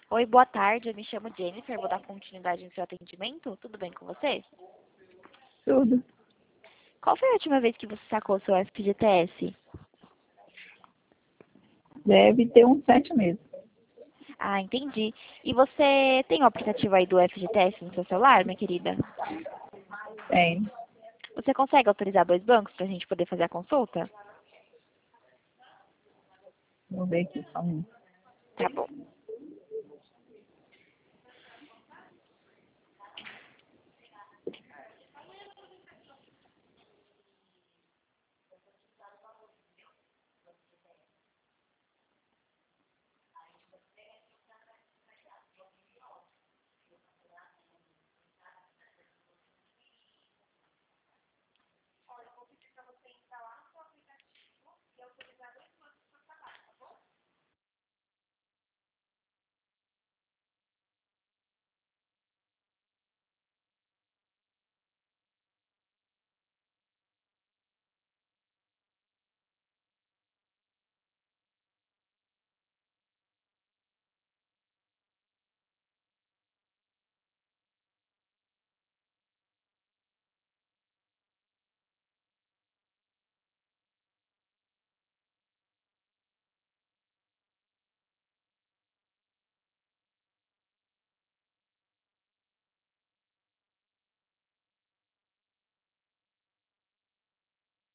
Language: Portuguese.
Oi, boa tarde. Eu me chamo Jennifer. Vou dar continuidade no seu atendimento. Tudo bem com você? Tudo. Qual foi a última vez que você sacou o seu FGTS? Deve ter uns 7 meses. Ah, entendi. E você tem o aplicativo aí do FGTS no seu celular, minha querida? Tem. Você consegue autorizar dois bancos para a gente poder fazer a consulta? Vou ver aqui só um. Tá bom.